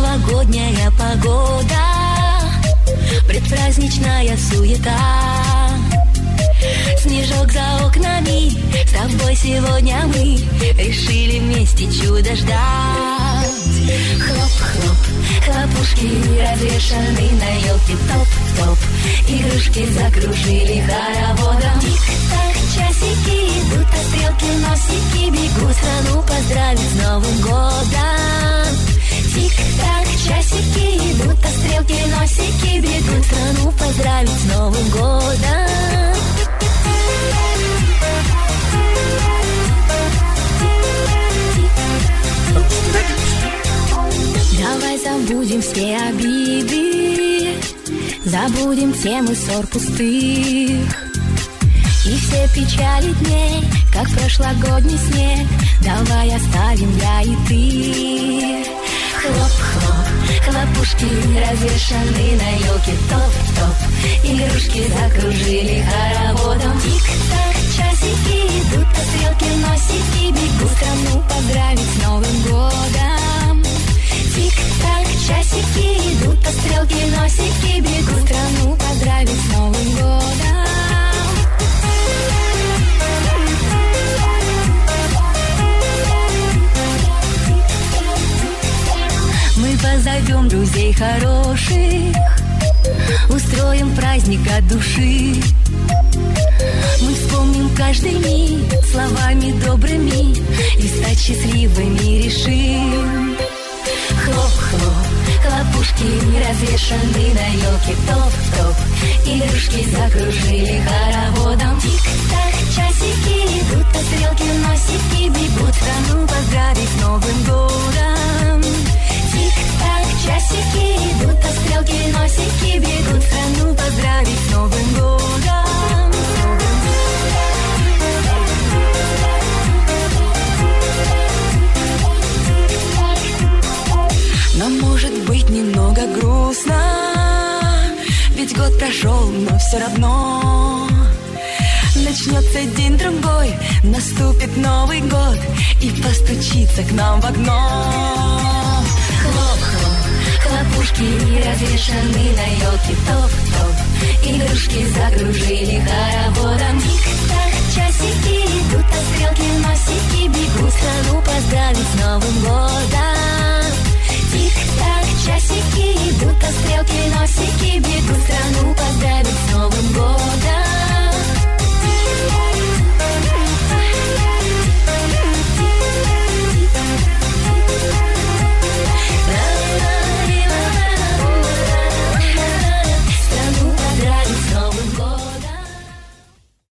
Новогодняя погода, предпраздничная суета. Снежок за окнами, с тобой сегодня мы решили вместе чудо ждать. Хлоп-хлоп, хлопушки развешаны на елке, топ-топ. Игрушки закружили хороводом. Тик-так, часики идут, а стрелки, носики бегут страну поздравить с Новым годом. Тик-так, часики идут, а стрелки, носики бегут страну поздравить с Новым годом. Давай забудем все обиды, забудем темы ссор пустых и все печали дней, как прошлогодний снег. Давай оставим я и ты. Хлоп-хлоп, хлопушки развешаны на елке, топ-топ. Игрушки закружили хороводом. Тик-так, часики идут, а стрелки, носики бегут страну поздравить с Новым годом. Тик-так, часики идут, а стрелки, носики бегут страну поздравить с Новым годом. Мы позовем друзей хороших, устроим праздник от души. Мы вспомним каждый миг словами добрыми и стать счастливыми решим. Хлоп-хлоп, хлопушки развешаны на елке, топ-топ. Игрушки закружили хороводом. Тик-так, часики идут, а стрелки, носики бегут страну поздравить с Новым годом. Тик-так, часики идут, а стрелки, носики бегут страну поздравить с Новым годом. Нам может быть немного грустно, ведь год прошел, но все равно начнется день-другой, наступит Новый год и постучится к нам в окно. Хлоп-хлоп, хлопушки развешаны на елке, топ-топ. Игрушки закружили хороводом. Тик-так, часики идут, а стрелки, носики бегут страну поздравить с Новым годом.